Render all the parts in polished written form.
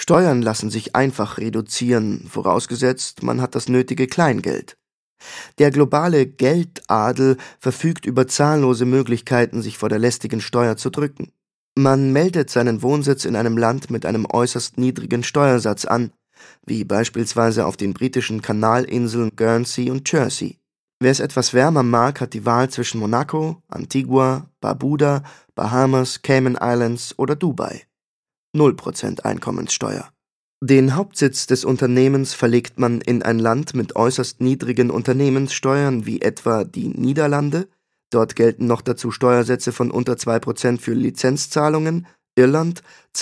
Steuern lassen sich einfach reduzieren, vorausgesetzt, man hat das nötige Kleingeld. Der globale Geldadel verfügt über zahllose Möglichkeiten, sich vor der lästigen Steuer zu drücken. Man meldet seinen Wohnsitz in einem Land mit einem äußerst niedrigen Steuersatz an, wie beispielsweise auf den britischen Kanalinseln Guernsey und Jersey. Wer es etwas wärmer mag, hat die Wahl zwischen Monaco, Antigua, Barbuda, Bahamas, Cayman Islands oder Dubai. 0% Einkommenssteuer. Den Hauptsitz des Unternehmens verlegt man in ein Land mit äußerst niedrigen Unternehmenssteuern wie etwa die Niederlande. Dort gelten noch dazu Steuersätze von unter 2% für Lizenzzahlungen, Irland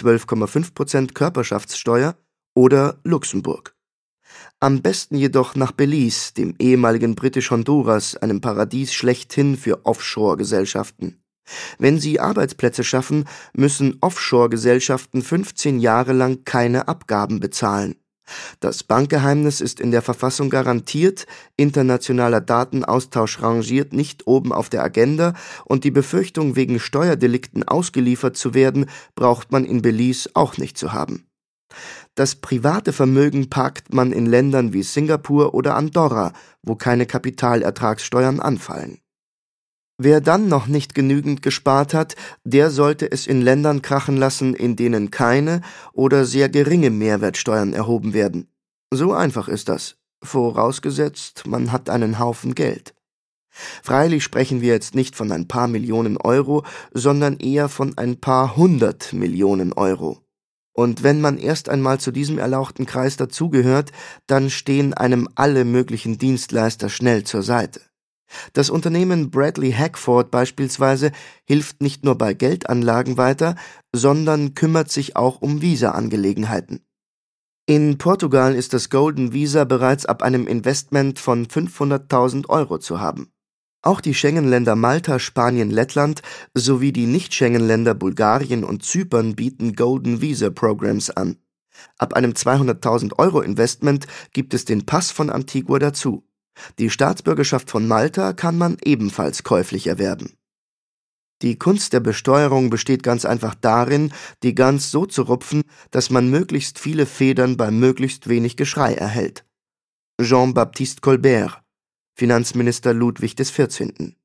12,5% Körperschaftssteuer oder Luxemburg. Am besten jedoch nach Belize, dem ehemaligen Britisch-Honduras, einem Paradies schlechthin für Offshore-Gesellschaften. Wenn sie Arbeitsplätze schaffen, müssen Offshore-Gesellschaften 15 Jahre lang keine Abgaben bezahlen. Das Bankgeheimnis ist in der Verfassung garantiert, internationaler Datenaustausch rangiert nicht oben auf der Agenda und die Befürchtung, wegen Steuerdelikten ausgeliefert zu werden, braucht man in Belize auch nicht zu haben. Das private Vermögen parkt man in Ländern wie Singapur oder Andorra, wo keine Kapitalertragssteuern anfallen. Wer dann noch nicht genügend gespart hat, der sollte es in Ländern krachen lassen, in denen keine oder sehr geringe Mehrwertsteuern erhoben werden. So einfach ist das, vorausgesetzt, man hat einen Haufen Geld. Freilich sprechen wir jetzt nicht von ein paar Millionen Euro, sondern eher von ein paar 100 Millionen Euro. Und wenn man erst einmal zu diesem erlauchten Kreis dazugehört, dann stehen einem alle möglichen Dienstleister schnell zur Seite. Das Unternehmen Bradley Hackford beispielsweise hilft nicht nur bei Geldanlagen weiter, sondern kümmert sich auch um Visa-Angelegenheiten. In Portugal ist das Golden Visa bereits ab einem Investment von 500.000 Euro zu haben. Auch die Schengen-Länder Malta, Spanien, Lettland sowie die Nicht-Schengen-Länder Bulgarien und Zypern bieten Golden Visa Programs an. Ab einem 200.000 Euro Investment gibt es den Pass von Antigua dazu. Die Staatsbürgerschaft von Malta kann man ebenfalls käuflich erwerben. Die Kunst der Besteuerung besteht ganz einfach darin, die Gans so zu rupfen, dass man möglichst viele Federn bei möglichst wenig Geschrei erhält. Jean-Baptiste Colbert, Finanzminister Ludwig XIV.